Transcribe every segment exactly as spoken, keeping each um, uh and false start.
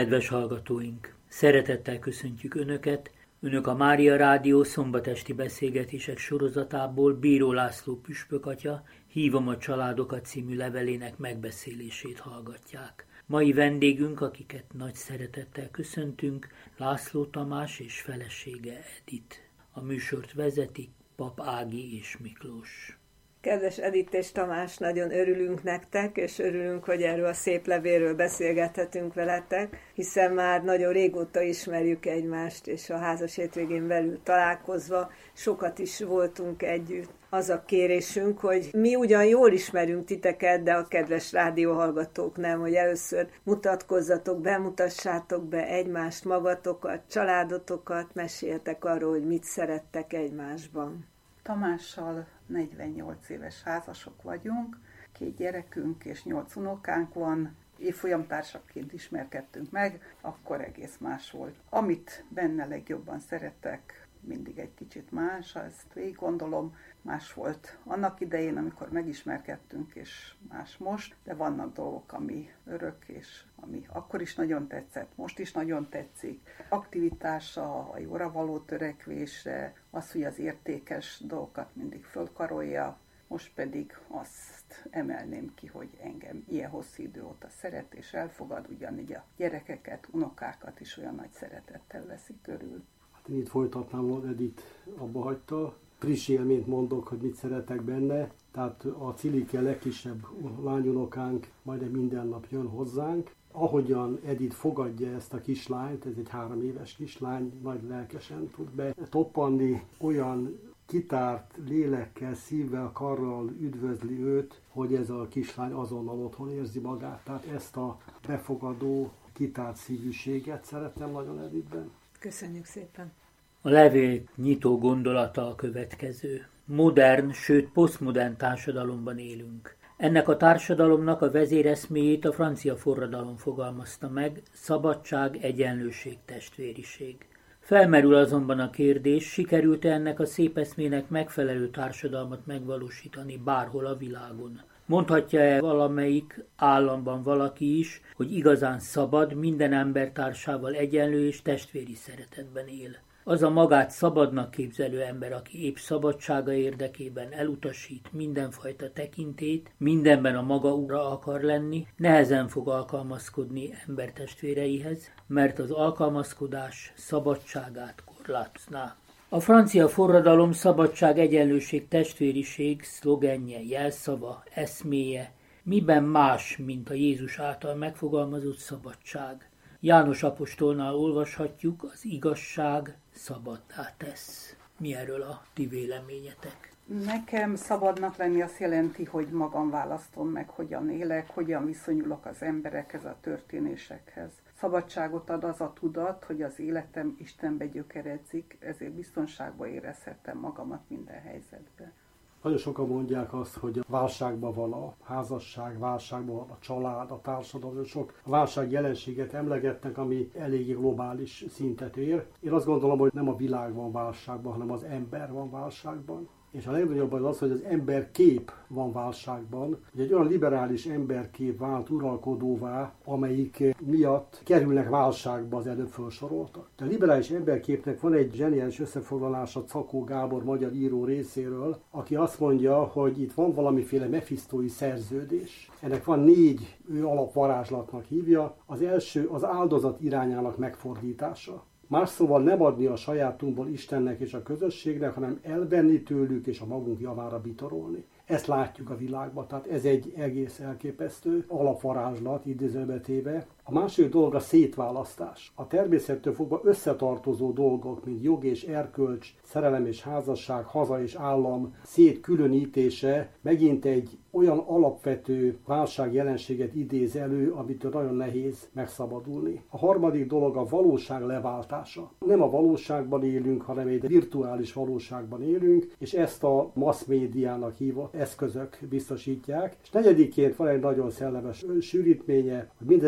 Kedves hallgatóink! Szeretettel köszöntjük Önöket! Önök a Mária Rádió szombatesti beszélgetések sorozatából Bíró László püspökatya Hívom a családokat című levelének megbeszélését hallgatják. Mai vendégünk, akiket nagy szeretettel köszöntünk, László Tamás és felesége Edith. A műsort vezetik Pap Ági és Miklós. Kedves Edith és Tamás, nagyon örülünk nektek, és örülünk, hogy erről a szép levélről beszélgethetünk veletek, hiszen már nagyon régóta ismerjük egymást, és a házas hétvégén belül találkozva sokat is voltunk együtt. Az a kérésünk, hogy mi ugyan jól ismerünk titeket, de a kedves rádióhallgatók nem, hogy először mutatkozzatok, bemutassátok be egymást, magatokat, családotokat, meséljetek arról, hogy mit szerettek egymásban. Tamással negyvennyolc éves házasok vagyunk, két gyerekünk és nyolc unokánk van, évfolyamtársaként ismerkedtünk meg, akkor egész más volt. Amit benne legjobban szeretek, mindig egy kicsit más, ezt végig gondolom, más volt annak idején, amikor megismerkedtünk, és más most, de vannak dolgok, ami örök, és ami akkor is nagyon tetszett, most is nagyon tetszik. Aktivitása, a jóra való törekvése, az, hogy az értékes dolgokat mindig fölkarolja, most pedig azt emelném ki, hogy engem ilyen hosszú idő óta szeret és elfogad, ugyanígy a gyerekeket, unokákat is olyan nagy szeretettel veszi körül. Hát én itt folytatnám, hogy Edith abba hagyta. Friss élményt mondok, hogy mit szeretek benne. Tehát a Cilike legkisebb lányunokánk majdnem minden nap jön hozzánk. Ahogyan Edith fogadja ezt a kislányt, ez egy három éves kislány, nagy lelkesen tud be toppanni, olyan kitárt lélekkel, szívvel, karral üdvözli őt, hogy ez a kislány azonnal otthon érzi magát. Tehát ezt a befogadó, kitárt szívűséget szeretem nagyon Edithben. Köszönjük szépen! A levél nyitó gondolata a következő. Modern, sőt posztmodern társadalomban élünk. Ennek a társadalomnak a vezéreszméjét a francia forradalom fogalmazta meg, szabadság, egyenlőség, testvériség. Felmerül azonban a kérdés, sikerült-e ennek a szép eszmének megfelelő társadalmat megvalósítani bárhol a világon? Mondhatja-e valamelyik államban valaki is, hogy igazán szabad, minden embertársával egyenlő és testvéri szeretetben él? Az a magát szabadnak képzelő ember, aki épp szabadsága érdekében elutasít mindenfajta tekintét, mindenben a maga ura akar lenni, nehezen fog alkalmazkodni embertestvéreihez, mert az alkalmazkodás szabadságát korlátozná. A francia forradalom szabadság, egyenlőség, testvériség szlogenje, jelszava, eszméje, miben más, mint a Jézus által megfogalmazott szabadság. János apostolnál olvashatjuk, az igazság szabaddá tesz. Mi erről a ti véleményetek? Nekem szabadnak lenni azt jelenti, hogy magam választom meg, hogyan élek, hogyan viszonyulok az emberekhez, a történésekhez. Szabadságot ad az a tudat, hogy az életem Istenbe gyökeredzik, ezért biztonságban érezhetem magamat minden helyzetben. Nagyon sokan mondják azt, hogy a válságban van a házasság, válságban van a család, a társadalom, sok válság jelenséget emlegetnek, ami eléggé globális szintet ér. Én azt gondolom, hogy nem a világ van válságban, hanem az ember van válságban. És a legnagyobb az az, hogy az emberkép van válságban, hogy egy olyan liberális emberkép vált uralkodóvá, amelyik miatt kerülnek válságba az előbb felsoroltak. A liberális emberképnek van egy zseniális összefoglalása Czakó Gábor magyar író részéről, aki azt mondja, hogy itt van valamiféle mefisztói szerződés. Ennek van négy, ő alapvarázslatnak hívja. Az első az áldozat irányának megfordítása. Más szóval nem adni a sajátunkból Istennek és a közösségnek, hanem elvenni tőlük és a magunk javára bitorolni. Ezt látjuk a világban, tehát ez egy egész elképesztő alapvarázslat, idézőbe téve. A második dolog a szétválasztás. A természettől fogva összetartozó dolgok, mint jog és erkölcs, szerelem és házasság, haza és állam szétkülönítése megint egy olyan alapvető válságjelenséget idéz elő, amitől nagyon nehéz megszabadulni. A harmadik dolog a valóság leváltása. Nem a valóságban élünk, hanem egy virtuális valóságban élünk, és ezt a mass médiának hívott eszközök biztosítják. És negyediként van egy nagyon szellemes sűrítménye, hogy mindeneknek a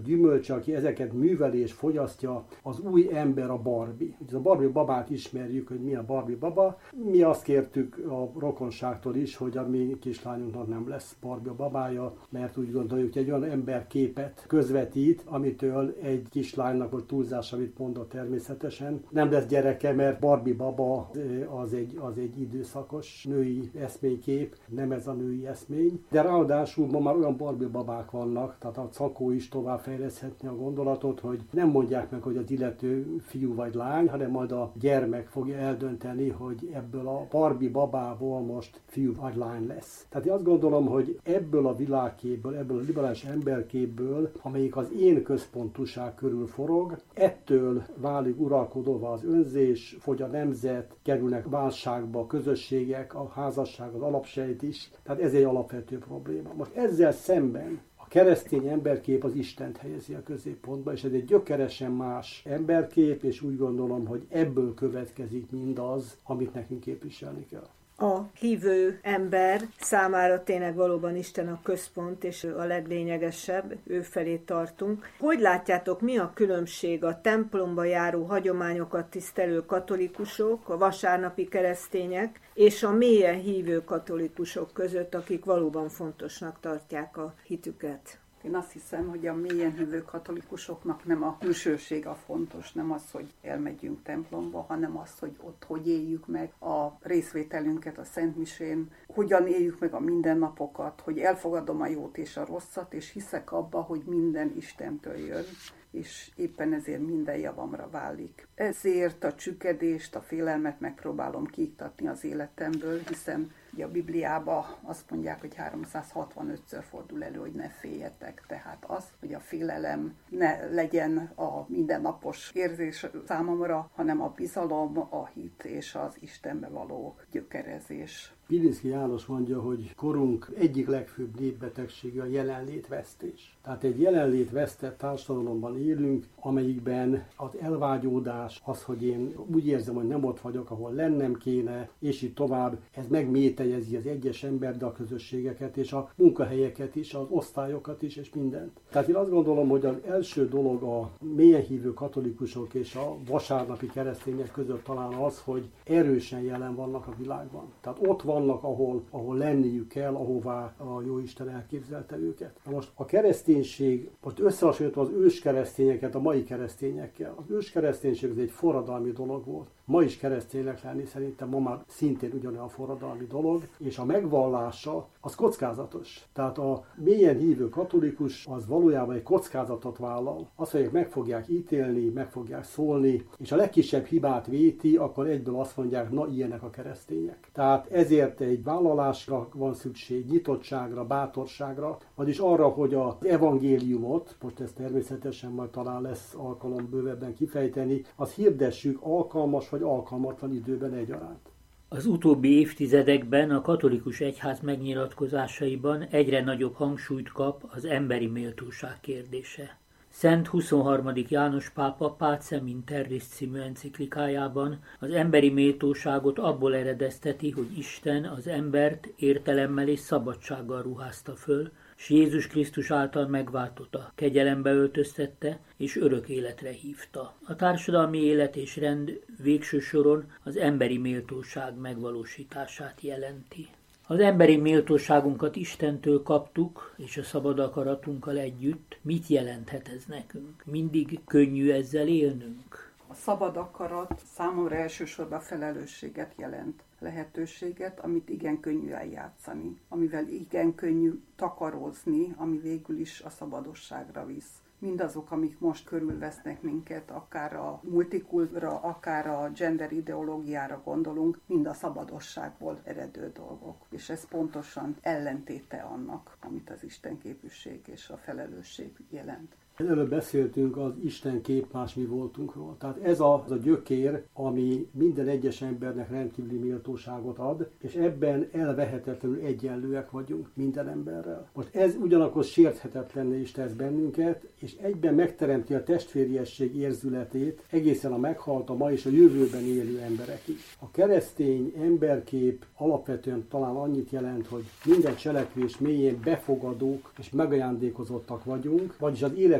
gyümölcse, aki ezeket műveli és fogyasztja, az új ember a Barbie. Ugye a Barbie babát ismerjük, hogy mi a Barbie baba. Mi azt kértük a rokonságtól is, hogy a mi kislányunknak nem lesz Barbie babája, mert úgy gondoljuk, hogy egy olyan emberképet közvetít, amitől egy kislánynak, vagy túlzás, amit mondott természetesen, nem lesz gyereke, mert Barbie baba az egy, az egy időszakos női eszménykép, nem ez a női eszmény. De ráadásul ma már olyan Barbie babák vannak, tehát a Cakó is tovább fejleszthetni a gondolatot, hogy nem mondják meg, hogy az illető fiú vagy lány, hanem majd a gyermek fogja eldönteni, hogy ebből a Barbie babából most fiú vagy lány lesz. Tehát én azt gondolom, hogy ebből a világképből, ebből a liberális emberképből, amelyik az én központúság körül forog, ettől válik uralkodóvá az önzés, fogy a nemzet, kerülnek válságba a közösségek, a házasság, az alapsejt is. Tehát ez egy alapvető probléma. Most ezzel szemben a keresztény emberkép az Istent helyezi a középpontba, és ez egy gyökeresen más emberkép, és úgy gondolom, hogy ebből következik mindaz, amit nekünk képviselni kell. A hívő ember számára tényleg valóban Isten a központ, és a leglényegesebb, ő felé tartunk. Hogy látjátok, mi a különbség a templomba járó hagyományokat tisztelő katolikusok, a vasárnapi keresztények, és a mélyen hívő katolikusok között, akik valóban fontosnak tartják a hitüket? Én azt hiszem, hogy a mélyen hívő katolikusoknak nem a külsőség a fontos, nem az, hogy elmegyünk templomba, hanem az, hogy ott hogy éljük meg a részvételünket a Szentmisén, hogyan éljük meg a mindennapokat, hogy elfogadom a jót és a rosszat, és hiszek abba, hogy minden Istentől jön, és éppen ezért minden javamra válik. Ezért a csüggedést, a félelmet megpróbálom kiiktatni az életemből, hiszen ugye a Bibliában azt mondják, hogy háromszázhatvanötször fordul elő, hogy ne féljetek. Tehát az, hogy a félelem ne legyen a mindennapos érzés számomra, hanem a bizalom, a hit és az Istenbe való gyökerezés. Pilinszky János mondja, hogy korunk egyik legfőbb népbetegsége a jelenlétvesztés. Tehát egy jelenlétvesztett társadalomban élünk, amelyikben az elvágyódás, az, hogy én úgy érzem, hogy nem ott vagyok, ahol lennem kéne, és így tovább, ez megmételjezi az egyes ember, de a közösségeket, és a munkahelyeket is, az osztályokat is, és mindent. Tehát én azt gondolom, hogy az első dolog a mélyen hívő katolikusok és a vasárnapi keresztények között talán az, hogy erősen jelen vannak a világban. Tehát ott vannak, ahol, ahol lenniük kell, ahová a Jóisten elképzelte őket. Na most a kereszténység, most összehasonlítva az őskeresztényeket a mai keresztényekkel. Az őskereszténység ez egy forradalmi dolog volt. Ma is kereszténynek lenni szerintem ma már szintén ugyanolyan forradalmi dolog, és a megvallása az kockázatos. Tehát a mélyen hívő katolikus az valójában egy kockázatot vállal. Azt mondják, meg fogják ítélni, meg fogják szólni, és a legkisebb hibát véti, akkor egyből azt mondják, na ilyenek a keresztények. Tehát ezért egy vállalásra van szükség, nyitottságra, bátorságra, vagyis arra, hogy az evangéliumot, most ez természetesen majd talán lesz alkalom bővebben kifejteni, az hirdessük alkalmas vagy alkalmatlan időben egyaránt. Az utóbbi évtizedekben a katolikus egyház megnyilatkozásaiban egyre nagyobb hangsúlyt kap az emberi méltóság kérdése. Szent huszonharmadik János pápa Pacem in Terris című enciklikájában az emberi méltóságot abból eredezteti, hogy Isten az embert értelemmel és szabadsággal ruházta föl, s Jézus Krisztus által megváltotta, kegyelembe öltöztette és örök életre hívta. A társadalmi élet és rend végső soron az emberi méltóság megvalósítását jelenti. Az emberi méltóságunkat Istentől kaptuk, és a szabad akaratunkkal együtt. Mit jelenthet ez nekünk? Mindig könnyű ezzel élnünk? A szabad akarat számomra elsősorban felelősséget jelent. Lehetőséget, amit igen könnyű eljátszani, amivel igen könnyű takarózni, ami végül is a szabadosságra visz. Mindazok, amik most körülvesznek minket, akár a multikultra, akár a gender ideológiára gondolunk, mind a szabadosságból eredő dolgok. És ez pontosan ellentéte annak, amit az istenképűség és a felelősség jelent. Előbb beszéltünk az Isten kép más mi voltunkról. Tehát ez a, az a gyökér, ami minden egyes embernek rendkívüli méltóságot ad, és ebben elvehetetlenül egyenlőek vagyunk minden emberrel. Most ez ugyanakkor sérthetetlenné is tesz bennünket, és egyben megteremti a testvériesség érzületét egészen a meghalt, a ma és a jövőben élő emberekig. A keresztény emberkép alapvetően talán annyit jelent, hogy minden cselekvés mélyén befogadók és megajándékozottak vagyunk, vagyis az életünk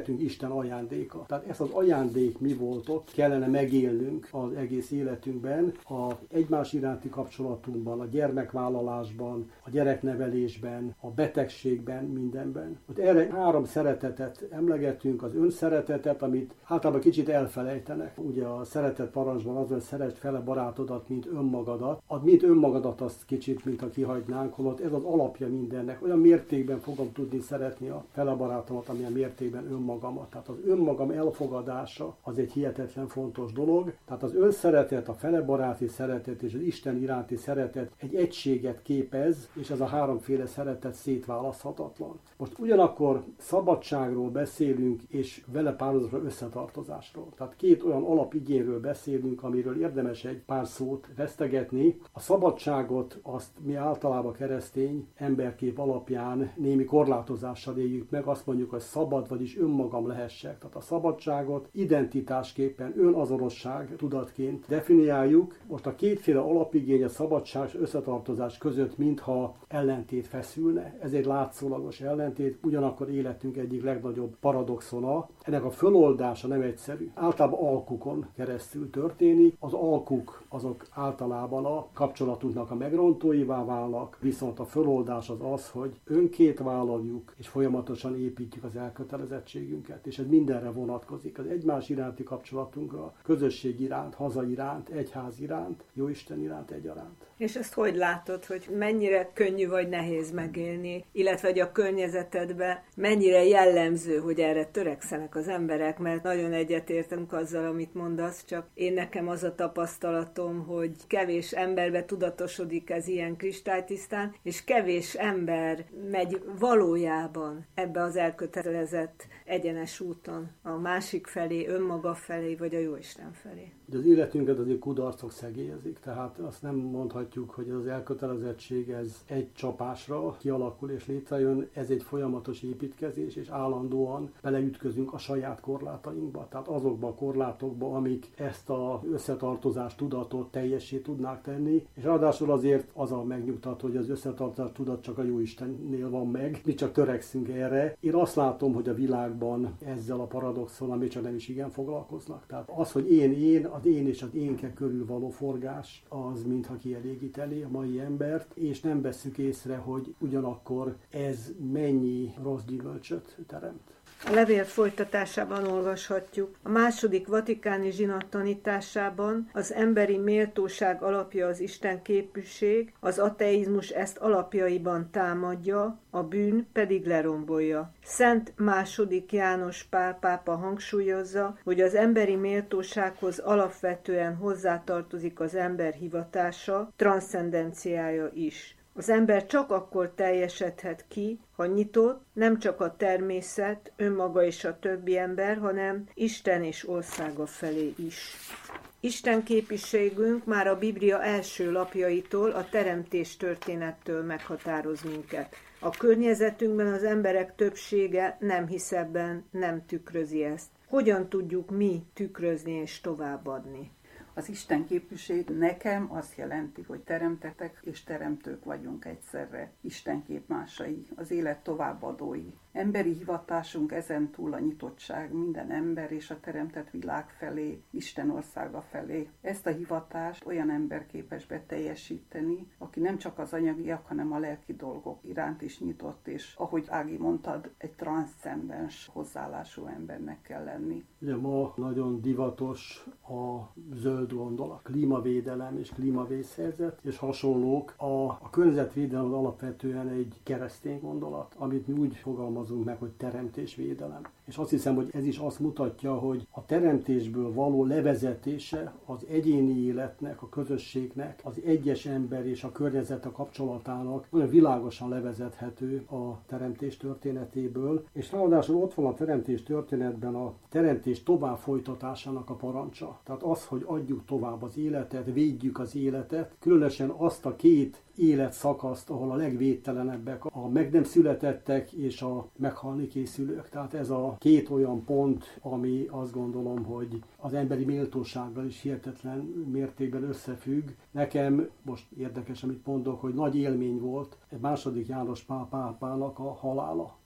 életünk Isten ajándéka. Tehát ezt az ajándék mi volt ott, kellene megélnünk az egész életünkben, a egymás iránti kapcsolatunkban, a gyermekvállalásban, a gyereknevelésben, a betegségben, mindenben. Ott erre három szeretetet emlegetünk, az önszeretetet, amit általában kicsit elfelejtenek. Ugye a szeretet parancsban az, hogy szeresd fele barátodat, mint önmagadat. A mint önmagadat azt kicsit, mint ha kihagynánk, holott ez az alapja mindennek. Olyan mértékben fogom tudni szeretni a fele barátomat, amilyen mértékben önmagamat. Tehát az önmagam elfogadása az egy hihetetlen fontos dolog. Tehát az önszeretet, a fele baráti szeretet és az Isten iránti szeretet egy egységet képez, és ez a háromféle szeretet szétválaszthatatlan. Most ugyanakkor szabadságról beszélünk, és vele párhuzamosra összetartozásról. Tehát két olyan alapigényről beszélünk, amiről érdemes egy pár szót vesztegetni. A szabadságot azt mi általában keresztény emberkép alapján némi korlátozással éljük meg, azt mondjuk, hogy szabad, vagyis önmagam lehessek. Tehát a szabadságot identitásképpen, önazonosság tudatként definiáljuk. Most a kétféle alapigény, a szabadság és összetartozás között mintha ellentét feszülne. Ez egy látszólagos ellentét, ugyanakkor életünk egyik legnagyobb paradoxona. Ennek a föloldása nem egyszerű. Általában alkukon keresztül történik. Az alkuk azok általában a kapcsolatunknak a megrontóivá válnak, viszont a föloldás az az, hogy önkét vállaljuk, és folyamatosan építjük az elkötelezettségünket. És ez mindenre vonatkozik. Az egymás iránti kapcsolatunkra, közösség iránt, haza iránt, egyház iránt, Jóisten iránt egyaránt. És ezt hogy látod, hogy mennyire könnyű vagy nehéz megélni, illetve hogy a környezetedben mennyire jellemző, hogy erre törekszenek az emberek, mert nagyon egyetértünk azzal, amit mondasz, csak én nekem az a tapasztalatom, hogy kevés emberbe tudatosodik ez ilyen kristálytisztán, és kevés ember megy valójában ebbe az elkötelezett egyenes úton, a másik felé, önmaga felé, vagy a Jóisten felé. Az életünket azért kudarcok szegélyezik, tehát azt nem mondhatjuk, hogy az elkötelezettség ez egy csapásra kialakul és létrejön, ez egy folyamatos építkezés, és állandóan beleütközünk a saját korlátainkba, tehát azokba a korlátokba, amik ezt az összetartozás tudatot teljessé tudnák tenni, és ráadásul azért az a megnyugtató, hogy az összetartozás tudat csak a Jóistennél van meg, mi csak törekszünk erre. Én azt látom, hogy a világban ezzel a paradoxon, ami csak nem is igen foglalkoznak. Tehát az, hogy én, én, az én és az énke körül való forgás, az mintha kielégíteni a mai embert, és nem vesszük észre, hogy ugyanakkor ez mennyi rossz gyümölcsöt teremt. A levél folytatásában olvashatjuk. A második vatikáni zsinat tanításában az emberi méltóság alapja az Isten képűség, az ateizmus ezt alapjaiban támadja, a bűn pedig lerombolja. Szent második János Pál pápa hangsúlyozza, hogy az emberi méltósághoz alapvetően hozzátartozik az ember hivatása, transzcendenciája is. Az ember csak akkor teljesedhet ki, ha nyitott, nem csak a természet, önmaga és a többi ember, hanem Isten és országa felé is. Isten képiségünk már a Biblia első lapjaitól, a teremtés történettől meghatároz minket. A környezetünkben az emberek többsége nem hisz ebben, nem tükrözi ezt. Hogyan tudjuk mi tükrözni és továbbadni? Az Isten képűség nekem azt jelenti, hogy teremtetek és teremtők vagyunk egyszerre, Isten képmásai, az élet továbbadói. Emberi hivatásunk ezen túl a nyitottság minden ember és a teremtett világ felé, Isten országa felé. Ezt a hivatást olyan ember képes beteljesíteni, aki nem csak az anyagiak, hanem a lelki dolgok iránt is nyitott, és ahogy Ági mondtad, egy transzcendens hozzáállású embernek kell lenni. Ugye ma nagyon divatos a zöld gondolat, klímavédelem és klímavészhelyzet, és hasonlók. A, a környezetvédelem alapvetően egy keresztény gondolat, amit mi úgy fogalmazunk meg, hogy teremtésvédelem. És azt hiszem, hogy ez is azt mutatja, hogy a teremtésből való levezetése az egyéni életnek, a közösségnek, az egyes ember és a környezet a kapcsolatának olyan világosan levezethető a teremtés történetéből, és ráadásul ott van a teremtés történetben a teremtés tovább folytatásának a parancsa. Tehát az, hogy adjuk tovább az életet, védjük az életet, különösen azt a két életszakaszt, ahol a legvédtelenebbek a meg nem születettek és a meghalni készülők. Tehát ez a két olyan pont, ami azt gondolom, hogy az emberi méltósággal is hihetetlen mértékben összefügg. Nekem most érdekes, amit mondok, hogy nagy élmény volt egy második János Pál pápának a halála.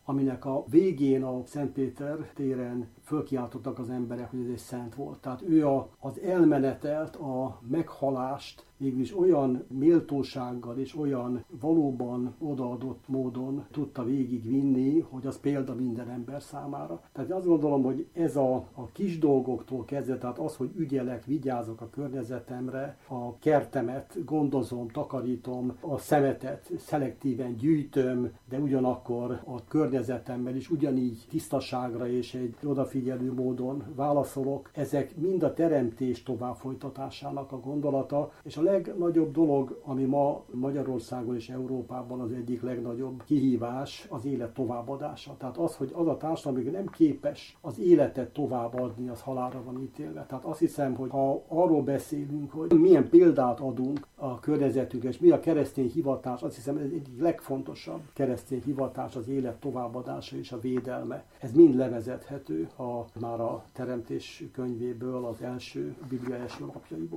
aminek a végén a Szentpéter téren fölkiáltottak az emberek, hogy ez egy szent volt. Tehát ő a, az elmenetelt, a meghalást mégis olyan méltósággal és olyan valóban odaadott módon tudta végigvinni, hogy az példa minden ember számára. Tehát azt gondolom, hogy ez a, a kis dolgoktól kezdve, tehát az, hogy ügyelek, vigyázok a környezetemre, a kertemet gondozom, takarítom, a szemetet szelektíven gyűjtöm, de ugyanakkor a környezetemmel is ugyanígy tisztaságra és egy odafigyelő módon válaszolok. Ezek mind a teremtés tovább folytatásának a gondolata, és a legnagyobb dolog, ami ma Magyarországon és Európában az egyik legnagyobb kihívás, az élet továbbadása. Tehát az, hogy az a társadalom, ami nem képes az életet továbbadni, az halálra van ítélve. Tehát azt hiszem, hogy ha arról beszélünk, hogy milyen példát adunk a környezetünkre, és mi a keresztény hivatás, azt hiszem, ez egyik legfontosabb keresztény hivatás az élet továbbadása és a védelme. Ez mind levezethető a, már a Teremtés könyvéből, az első, a Biblia első lapjaiból.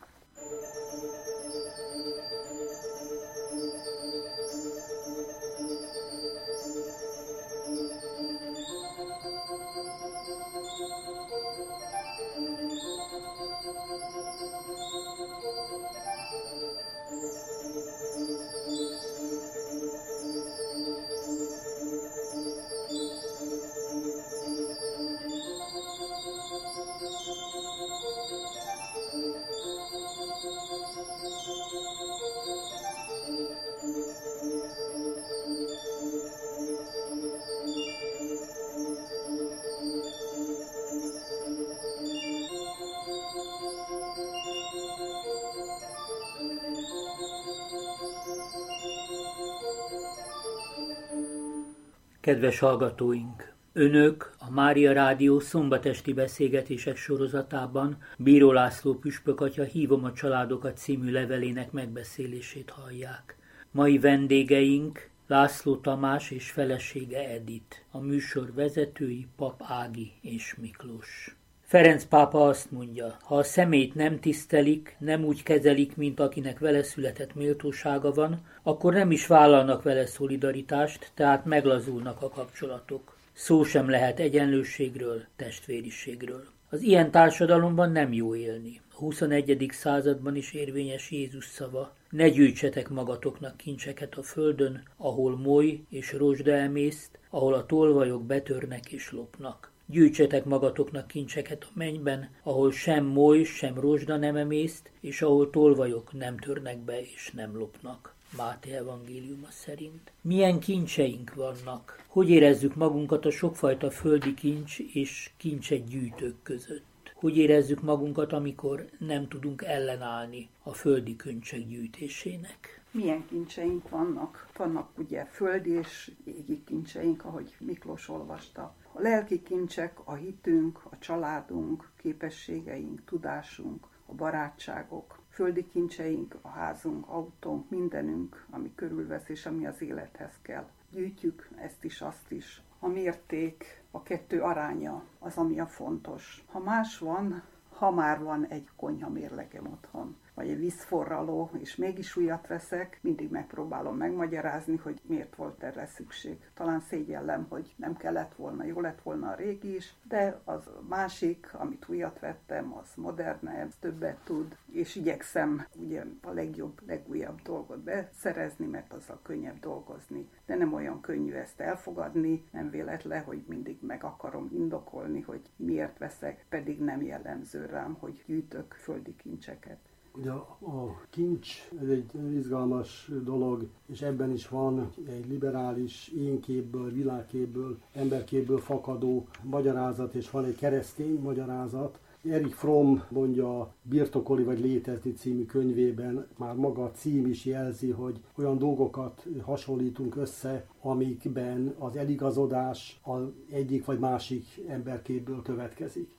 Kedves hallgatóink! Önök a Mária Rádió szombatesti beszélgetések sorozatában Bíró László püspök atya Hívom a családokat című levelének megbeszélését hallják. Mai vendégeink László Tamás és felesége Edith, a műsor vezetői Pap Ági és Miklós. Ferenc pápa azt mondja, ha a személyt nem tisztelik, nem úgy kezelik, mint akinek vele született méltósága van, akkor nem is vállalnak vele szolidaritást, tehát meglazulnak a kapcsolatok. Szó sem lehet egyenlőségről, testvériségről. Az ilyen társadalomban nem jó élni. A huszonegyedik században is érvényes Jézus szava. Ne gyűjtsetek magatoknak kincseket a földön, ahol moly és rozsda emészt, ahol a tolvajok betörnek és lopnak. Gyűjtsetek magatoknak kincseket a mennyben, ahol sem moly, sem rozsda nem emészt, és ahol tolvajok nem törnek be és nem lopnak. Máté evangéliuma szerint. Milyen kincseink vannak? Hogy érezzük magunkat a sokfajta földi kincs és kincsek gyűjtők között? Hogy érezzük magunkat, amikor nem tudunk ellenállni a földi kincsek gyűjtésének? Milyen kincseink vannak? Vannak ugye földi és égi kincseink, ahogy Miklós olvasta. A lelki kincsek, a hitünk, a családunk, képességeink, tudásunk, a barátságok. Földi kincseink, a házunk, autónk, mindenünk, ami körülvesz és ami az élethez kell. Gyűjtjük ezt is, azt is. A mérték, a kettő aránya az, ami a fontos. Ha más van, ha már van egy konyha mérlegem otthon, vagy egy vízforraló, és mégis újat veszek, mindig megpróbálom megmagyarázni, hogy miért volt erre szükség. Talán szégyellem, hogy nem kellett volna, jó lett volna a régi is, de az másik, amit újat vettem, az modernebb, többet tud, és igyekszem ugye a legjobb, legújabb dolgot beszerezni, mert azzal könnyebb dolgozni. De nem olyan könnyű ezt elfogadni, nem véletlen, hogy mindig meg akarom indokolni, hogy miért veszek, pedig nem jellemző rám, hogy gyűjtök földi kincseket. Ugye a kincs, ez egy izgalmas dolog, és ebben is van egy liberális énképből, világképből, emberképből fakadó magyarázat, és van egy keresztény magyarázat. Erich Fromm mondja a Birtokolni vagy létezni című könyvében, már maga a cím is jelzi, hogy olyan dolgokat hasonlítunk össze, amikben az eligazodás az egyik vagy másik emberképből következik.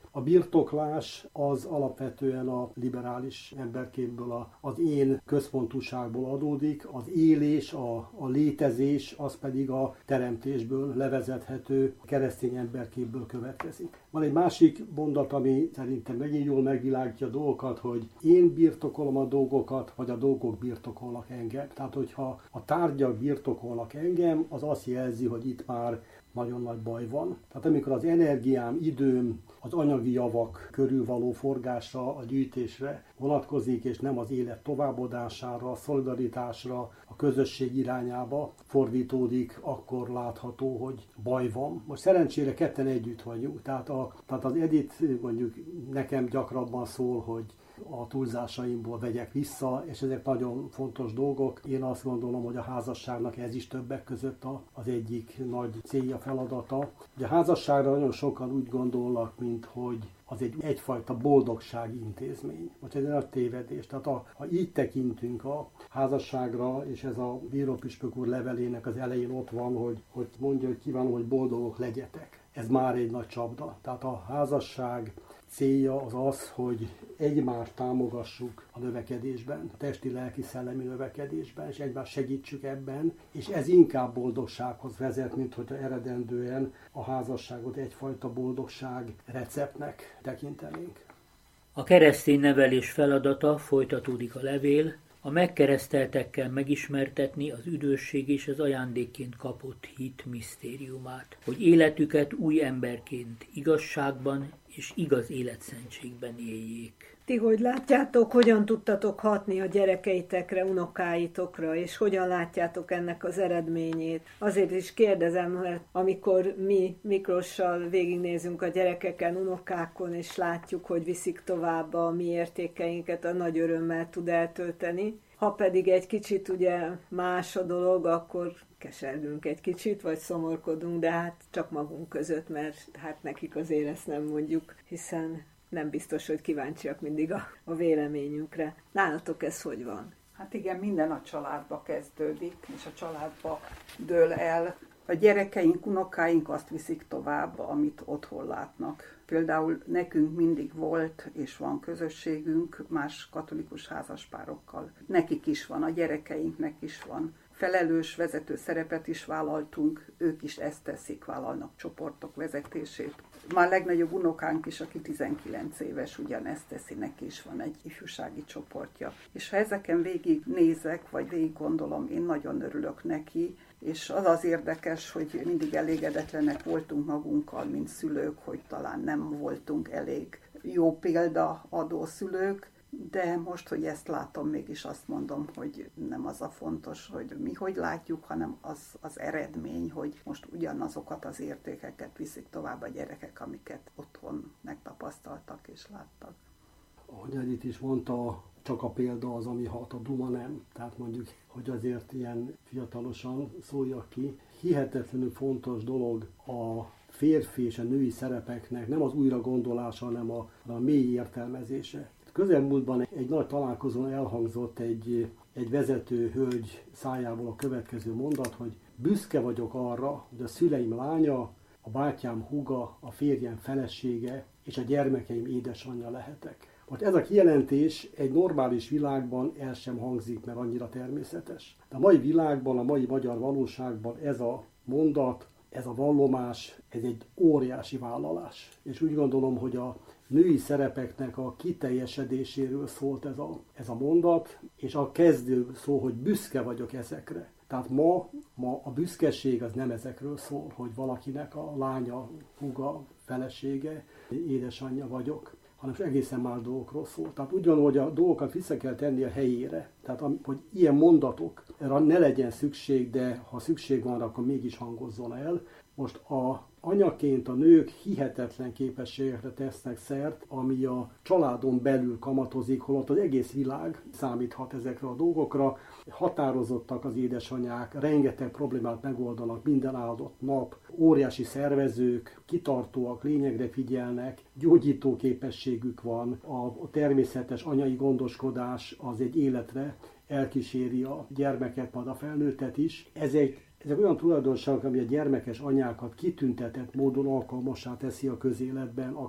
A birtoklás az alapvetően a liberális emberképből, az én központúságból adódik, az élés, a, a létezés, az pedig a teremtésből levezethető keresztény emberképből következik. Van egy másik mondat, ami szerintem megint jól megvilágítja a dolgokat, hogy én birtokolom a dolgokat, vagy a dolgok birtokolnak engem. Tehát, hogyha a tárgyak birtokolnak engem, az azt jelzi, hogy itt már nagyon nagy baj van. Tehát amikor az energiám, időm az anyagi javak körül való forgásra, a gyűjtésre vonatkozik, és nem az élet továbbadására, a szolidaritásra, a közösség irányába fordítódik, akkor látható, hogy baj van. Most szerencsére ketten együtt vagyunk. Tehát, a, tehát az Edith mondjuk nekem gyakrabban szól, hogy a túlzásaimból vegyek vissza, és ezek nagyon fontos dolgok. Én azt gondolom, hogy a házasságnak ez is többek között az egyik nagy célja, feladata. Ugye a házasságra nagyon sokan úgy gondolnak, mint hogy az egy egyfajta boldogsági intézmény. Most ez egy nagy tévedés. Tehát a, ha így tekintünk a házasságra, és ez a bírópüspök úr levelének az elején ott van, hogy, hogy mondja, hogy kívánom, hogy boldogok legyetek. Ez már egy nagy csapda. Tehát a házasság célja az az, hogy egymást támogassuk a növekedésben, a testi, lelki, szellemi növekedésben, és egymást segítsük ebben, és ez inkább boldogsághoz vezet, mint hogyha eredendően a házasságot egyfajta boldogság receptnek tekintenénk. A keresztény nevelés feladata, folytatódik a levél, a megkereszteltekkel megismertetni az üdvösség és az ajándékként kapott hit misztériumát, hogy életüket új emberként, igazságban és igaz életszentségben éljék. Ti hogy látjátok, hogyan tudtatok hatni a gyerekeitekre, unokáitokra, és hogyan látjátok ennek az eredményét? Azért is kérdezem, mert amikor mi Miklossal végignézünk a gyerekeken, unokákon, és látjuk, hogy viszik tovább a mi értékeinket, a nagy örömmel tud eltölteni. Ha pedig egy kicsit ugye más a dolog, akkor kesergünk egy kicsit, vagy szomorkodunk, de hát csak magunk között, mert hát nekik azért ezt nem mondjuk, hiszen nem biztos, hogy kíváncsiak mindig a, a véleményünkre. Nálatok ez hogy van? Hát igen, minden a családba kezdődik, és a családba dől el. A gyerekeink, unokáink azt viszik tovább, amit otthon látnak. Például nekünk mindig volt és van közösségünk más katolikus házaspárokkal. Nekik is van, a gyerekeinknek is van. Felelős vezető szerepet is vállaltunk, ők is ezt teszik, vállalnak csoportok vezetését. Már legnagyobb unokánk is, aki tizenkilenc éves, ugyanezt teszi, neki is van egy ifjúsági csoportja. És ha ezeken végig nézek, vagy végig gondolom, én nagyon örülök neki, és az az érdekes, hogy mindig elégedetlenek voltunk magunkkal, mint szülők, hogy talán nem voltunk elég jó példaadó szülők, de most, hogy ezt látom, mégis azt mondom, hogy nem az a fontos, hogy mi hogy látjuk, hanem az, az eredmény, hogy most ugyanazokat az értékeket viszik tovább a gyerekek, amiket otthon megtapasztaltak és láttak. Ahogy Edith is mondta, csak a példa az, ami hat, a duma nem. Tehát mondjuk, hogy azért ilyen fiatalosan szóljak ki. Hihetetlenül fontos dolog a férfi és a női szerepeknek nem az újragondolása, hanem a, a mély értelmezése. Közelmúltban egy nagy találkozón elhangzott egy, egy vezető hölgy szájából a következő mondat, hogy büszke vagyok arra, hogy a szüleim lánya, a bátyám húga, a férjem felesége és a gyermekeim édesanyja lehetek. Most ez a kijelentés egy normális világban el sem hangzik, mert annyira természetes. De a mai világban, a mai magyar valóságban ez a mondat, ez a vallomás, ez egy óriási vállalás. És úgy gondolom, hogy a női szerepeknek a kiteljesedéséről szólt ez a, ez a mondat, és a kezdő szó, hogy büszke vagyok ezekre. Tehát ma, ma a büszkeség az nem ezekről szól, hogy valakinek a lánya, húga, felesége, édesanyja vagyok, hanem egészen más dolgokról szól. Tehát úgy gondolom, hogy a dolgokat vissza kell tenni a helyére. Tehát hogy ilyen mondatokra ne legyen szükség, de ha szükség van, akkor mégis hangozzon el. Most a anyaként a nők hihetetlen képességekre tesznek szert, ami a családon belül kamatozik, holott az egész világ számíthat ezekre a dolgokra. Határozottak az édesanyák, rengeteg problémát megoldanak minden áldott nap, óriási szervezők, kitartóak, lényegre figyelnek, gyógyító képességük van, a természetes anyai gondoskodás az egy életre elkíséri a gyermeket, majd a felnőttet is. Ez egy Ezek olyan tulajdonságok, ami a gyermekes anyákat kitüntetett módon alkalmassá teszi a közéletben, akár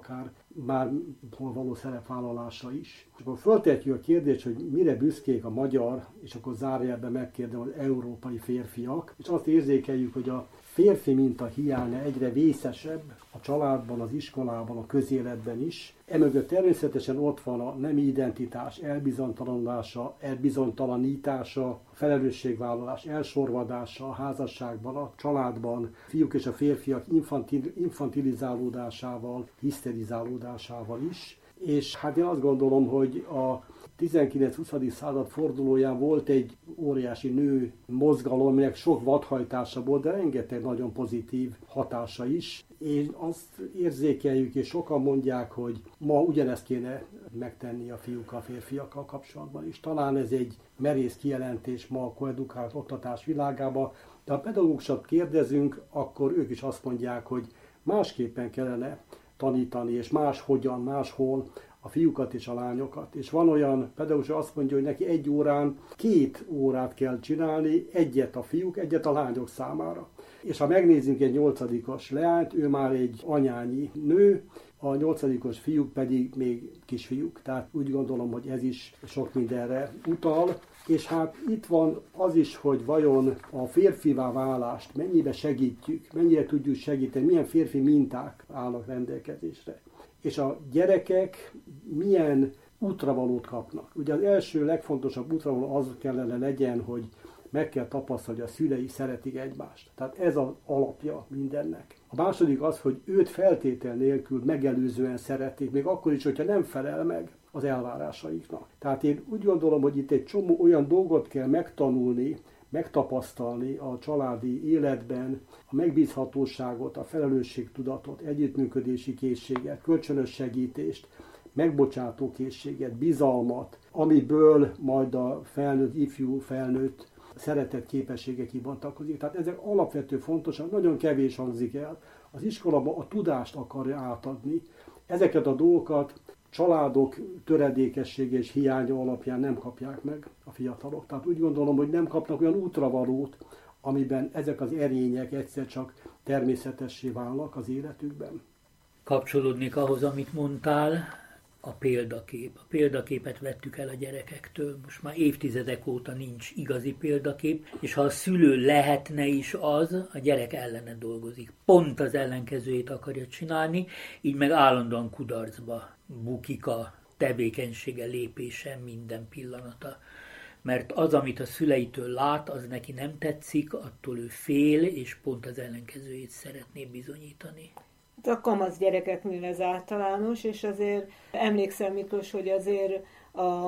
már való szerepvállalása is. És akkor föltetjük a kérdést, hogy mire büszkék a magyar, és akkor zárójelben megkérdem, az európai férfiak, és azt érzékeljük, hogy a férfi minta hiánya egyre vészesebb a családban, az iskolában, a közéletben is. Emögött természetesen ott van a nemi identitás elbizonytalanulása, elbizonytalanítása, a felelősségvállalás elsorvadása a házasságban, a családban, fiúk és a férfiak infantil, infantilizálódásával, hiszterizálódásával is. És hát én azt gondolom, hogy a tizenkilenc-huszadik század fordulóján volt egy óriási nő mozgalom, aminek sok vadhajtása volt, de rengeteg nagyon pozitív hatása is. És azt érzékeljük, és sokan mondják, hogy ma ugyanezt kéne megtenni a fiúkkal, férfiakkal kapcsolatban is. Talán ez egy merész kijelentés ma a koedukált oktatás világában, de ha pedagógusat kérdezünk, akkor ők is azt mondják, hogy másképpen kellene tanítani, és máshogyan, máshol a fiúkat és a lányokat. És van olyan pedagógus, azt mondja, hogy neki egy órán két órát kell csinálni, egyet a fiúk, egyet a lányok számára. És ha megnézzünk egy nyolcadikos leányt, ő már egy anyányi nő, a nyolcadikos fiúk pedig még kisfiúk. Tehát úgy gondolom, hogy ez is sok mindenre utal. És hát itt van az is, hogy vajon a férfivá válást mennyibe segítjük, mennyire tudjuk segíteni, milyen férfi minták állnak rendelkezésre. És a gyerekek milyen útravalót kapnak. Ugye az első legfontosabb útravaló az kellene legyen, hogy meg kell tapasztalni, hogy a szülei szeretik egymást. Tehát ez az alapja mindennek. A második az, hogy őt feltétel nélkül megelőzően szeretik, még akkor is, hogyha nem felel meg az elvárásaiknak. Tehát én úgy gondolom, hogy itt egy csomó olyan dolgot kell megtanulni, megtapasztalni a családi életben, a megbízhatóságot, a felelősségtudatot, együttműködési készséget, kölcsönös segítést, megbocsátó készséget, bizalmat, amiből majd a felnőtt, ifjú felnőtt szeretett képessége kibontakozik. Tehát ezek alapvető fontosak, nagyon kevés hangzik el. Az iskolában a tudást akarja átadni. Ezeket a dolgokat családok töredékessége és hiánya alapján nem kapják meg a fiatalok. Tehát úgy gondolom, hogy nem kapnak olyan útravalót, amiben ezek az erények egyszer csak természetessé válnak az életükben. Kapcsolódnék ahhoz, amit mondtál, a példakép. A példaképet vettük el a gyerekektől. Most már évtizedek óta nincs igazi példakép, és ha a szülő lehetne is az, a gyerek ellene dolgozik. Pont az ellenkezőjét akarja csinálni, így meg állandóan kudarcba bukik a tevékenysége, lépése, minden pillanata. Mert az, amit a szüleitől lát, az neki nem tetszik, attól ő fél, és pont az ellenkezőjét szeretné bizonyítani. A kamasz gyerekeknél ez általános, és azért emlékszem, Miklós, hogy azért a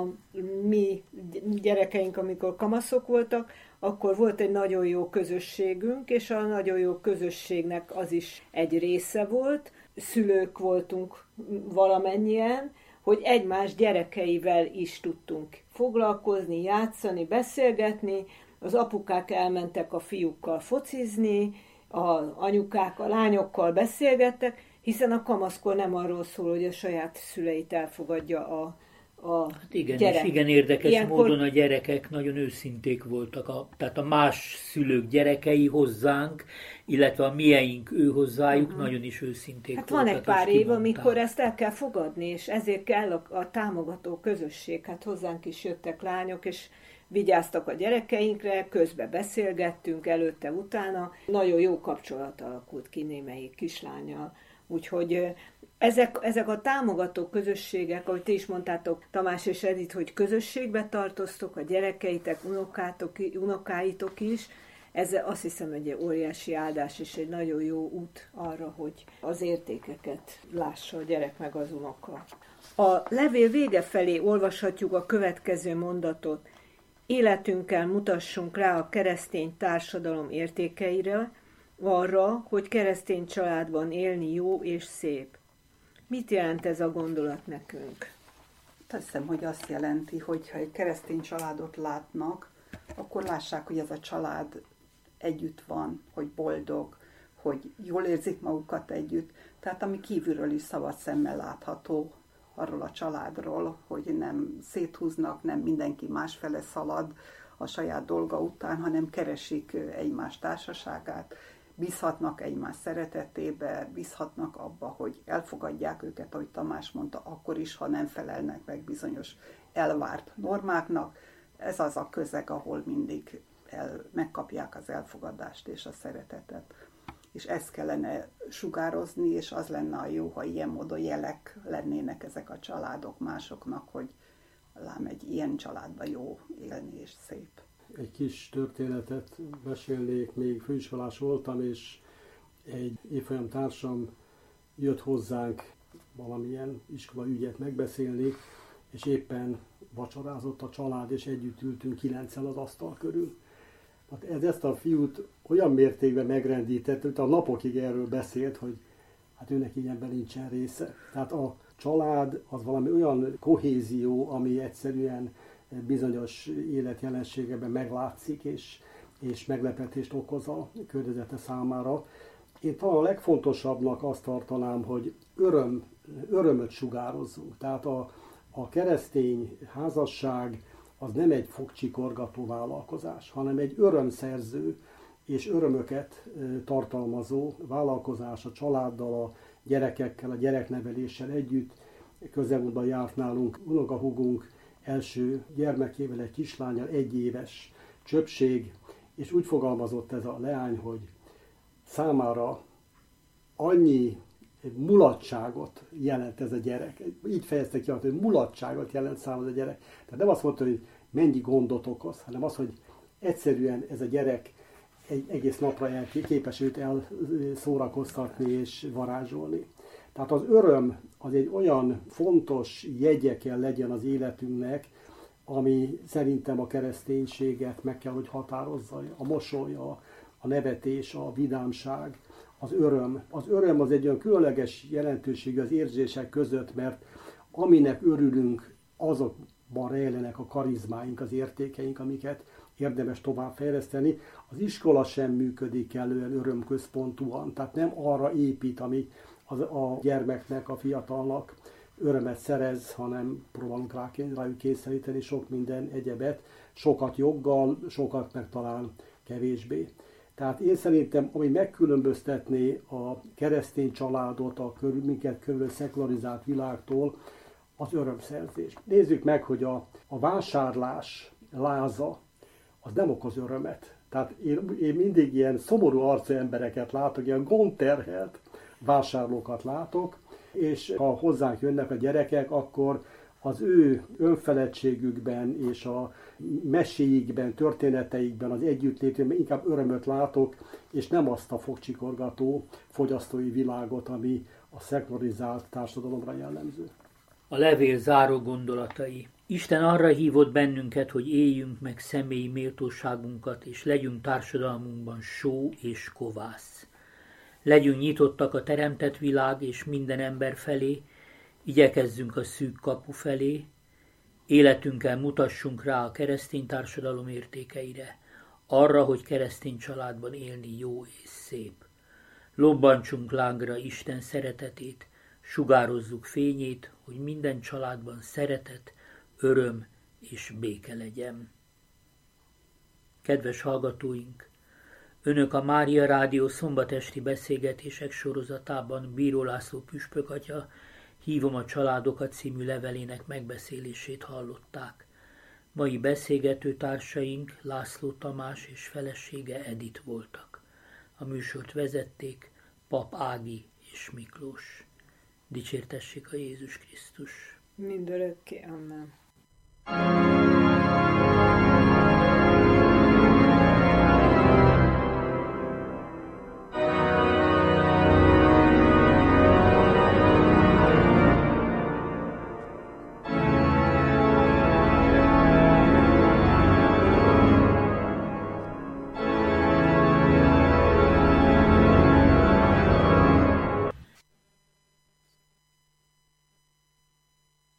mi gyerekeink, amikor kamaszok voltak, akkor volt egy nagyon jó közösségünk, és a nagyon jó közösségnek az is egy része volt. Szülők voltunk valamennyien, hogy egymás gyerekeivel is tudtunk foglalkozni, játszani, beszélgetni. Az apukák elmentek a fiúkkal focizni, az anyukák a lányokkal beszélgettek, hiszen a kamaszkor nem arról szól, hogy a saját szüleit elfogadja a, a hát igen, gyerek. És igen érdekes Ilyenkor... módon a gyerekek nagyon őszinték voltak, a, tehát a más szülők gyerekei hozzánk, illetve a mieink ő hozzájuk uh-huh. nagyon is őszinték hát voltak. Van egy pár év, amikor ezt el kell fogadni, és ezért kell a, a támogató közösség. Hát hozzánk is jöttek lányok, és vigyáztak a gyerekeinkre, közben beszélgettünk, előtte, utána. Nagyon jó kapcsolat alakult ki némelyik kislánnyal. Úgyhogy ezek, ezek a támogató közösségek, ahogy ti is mondtátok, Tamás és Edith, hogy közösségbe tartoztok, a gyerekeitek, unokátok, unokáitok is, ez azt hiszem egy óriási áldás és egy nagyon jó út arra, hogy az értékeket lássa a gyerek meg az unoka. A levél vége felé olvashatjuk a következő mondatot. Életünkkel mutassunk rá a keresztény társadalom értékeire, arra, hogy keresztény családban élni jó és szép. Mit jelent ez a gondolat nekünk? Azt hiszem, hogy azt jelenti, hogy ha egy keresztény családot látnak, akkor lássák, hogy ez a család együtt van, hogy boldog, hogy jól érzik magukat együtt. Tehát ami kívülről is szabad szemmel látható arról a családról, hogy nem széthúznak, nem mindenki másfele szalad a saját dolga után, hanem keresik egymás társaságát, bízhatnak egymás szeretetébe, bízhatnak abba, hogy elfogadják őket, ahogy Tamás mondta, akkor is, ha nem felelnek meg bizonyos elvárt normáknak. Ez az a közeg, ahol mindig el, megkapják az elfogadást és a szeretetet. És ezt kellene sugározni, és az lenne a jó, ha ilyen módon jelek lennének ezek a családok másoknak, hogy lám egy ilyen családban jó élni és szép. Egy kis történetet mesélnék, még főiskolás voltam, és egy évfolyam társam jött hozzánk valamilyen iskola ügyet megbeszélni, és éppen vacsorázott a család, és együtt ültünk kilenccel az asztal körül. Hát ez ezt a fiút olyan mértékben megrendített, hogy a napokig erről beszélt, hogy hát őnek ilyenben nincsen része. Tehát a család az valami olyan kohézió, ami egyszerűen bizonyos életjelenségeben meglátszik, és, és meglepetést okoz a környezete számára. Én talán a legfontosabbnak azt tartanám, hogy öröm, örömöt sugározzunk. Tehát a, a keresztény házasság az nem egy fogcsikorgató vállalkozás, hanem egy örömszerző és örömöket tartalmazó vállalkozás a családdal, a gyerekekkel, a gyerekneveléssel együtt. Közelmúltban járt nálunk unokahúgunk első gyermekével, egy kislányal, egy éves csöpség, és úgy fogalmazott ez a leány, hogy számára annyi mulatságot jelent ez a gyerek. Így fejezte ki, hogy mulatságot jelent számára a gyerek. Tehát nem azt mondta, hogy mennyi gondot okoz, hanem az, hogy egyszerűen ez a gyerek egy egész napra el, képes őt elszórakoztatni és varázsolni. Tehát az öröm az egy olyan fontos jegye kell legyen az életünknek, ami szerintem a kereszténységet meg kell, hogy határozza. A mosoly, a, a nevetés, a vidámság, az öröm. Az öröm az egy olyan különleges jelentőségű az érzések között, mert aminek örülünk, azokban rejlenek a karizmáink, az értékeink, amiket érdemes továbbfejleszteni. Az iskola sem működik kellően örömközpontúan, tehát nem arra épít, ami az a gyermeknek, a fiatalnak örömet szerez, hanem próbálunk rá, rájuk kényszeríteni sok minden egyebet, sokat joggal, sokat meg talán kevésbé. Tehát én szerintem, ami megkülönböztetné a keresztény családot a körül, minket körül szekularizált világtól, az örömszerzés. Nézzük meg, hogy a, a vásárlás láza, az nem okoz örömet. Tehát én, én mindig ilyen szomorú arcú embereket látok, ilyen gondterhelt vásárlókat látok, és ha hozzánk jönnek a gyerekek, akkor az ő önfeledtségükben és a meséikben, történeteikben, az együttlétében inkább örömöt látok, és nem azt a fogcsikorgató fogyasztói világot, ami a szekularizált társadalomra jellemző. A levél záró gondolatai. Isten arra hívott bennünket, hogy éljünk meg személyi méltóságunkat, és legyünk társadalmunkban só és kovász. Legyünk nyitottak a teremtett világ és minden ember felé, igyekezzünk a szűk kapu felé, életünkkel mutassunk rá a keresztény társadalom értékeire, arra, hogy keresztény családban élni jó és szép. Lobbantsunk lángra Isten szeretetét, sugározzuk fényét, hogy minden családban szeretet, öröm és béke legyen. Kedves hallgatóink! Önök a Mária Rádió szombatesti beszélgetések sorozatában Bíró László püspök atya Hívom a családokat című levelének megbeszélését hallották. Mai beszélgető társaink László Tamás és felesége Edith voltak. A műsort vezették Pap Ági és Miklós. Dicsértessék a Jézus Krisztus! Mindörökké, amen.